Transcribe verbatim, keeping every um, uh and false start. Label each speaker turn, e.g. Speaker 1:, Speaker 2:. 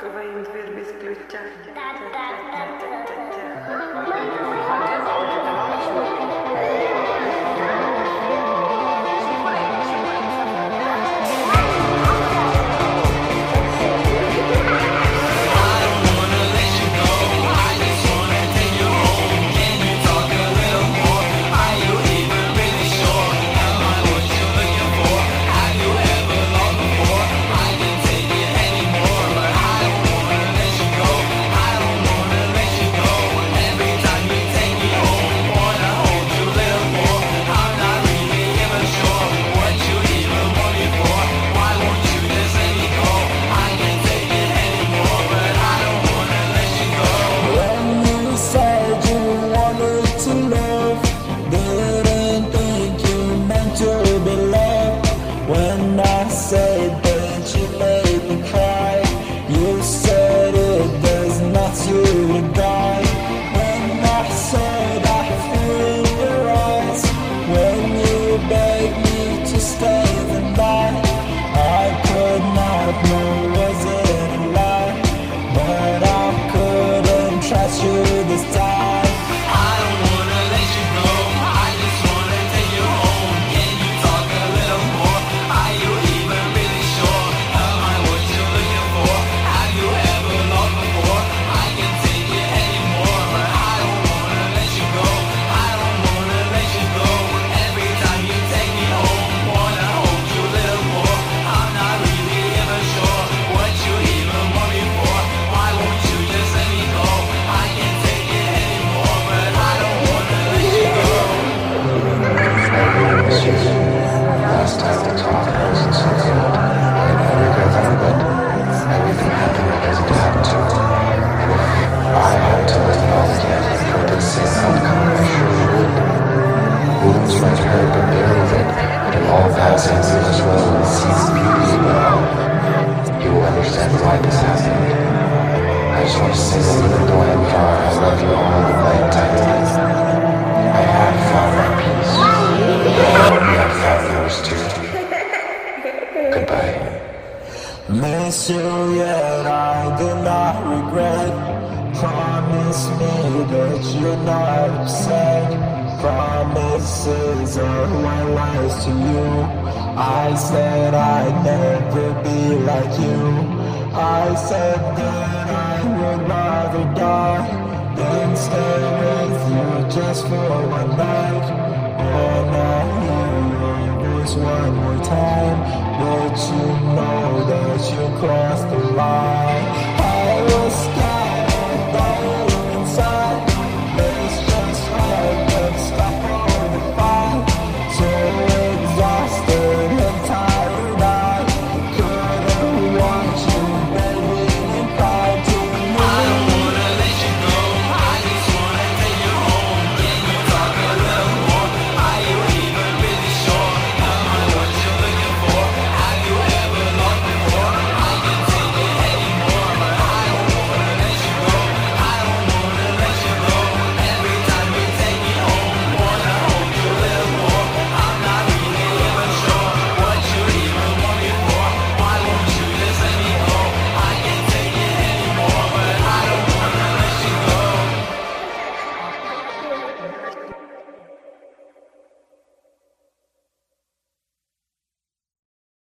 Speaker 1: Твоим дверь без ключа.
Speaker 2: When I said that you made me cry, you said it does not suit a guy. When I said I feel your eyes, when you begged me to stay the night, I could not know was it a lie, but I couldn't trust you this time.
Speaker 3: Last time we talked, I wasn't so good. And I regret that, but everything happened because it had to. And if I had to live it all again for the same outcome, I surely would. Wounds might hurt, but bear with it. And all passing as well and see the beauty of it all. You will understand why this happened. I just want to say that even though I am far, I love you all with my entirety. I have found my peace. You have found yours too. Goodbye.
Speaker 2: Miss you, yet I do not regret. Promise me that you're not upset. Promises are white lies to you. I said I'd never be like you. I said that I would rather die than stay with you just for one night. And I hear your voice one more time, but you know that you crossed the line.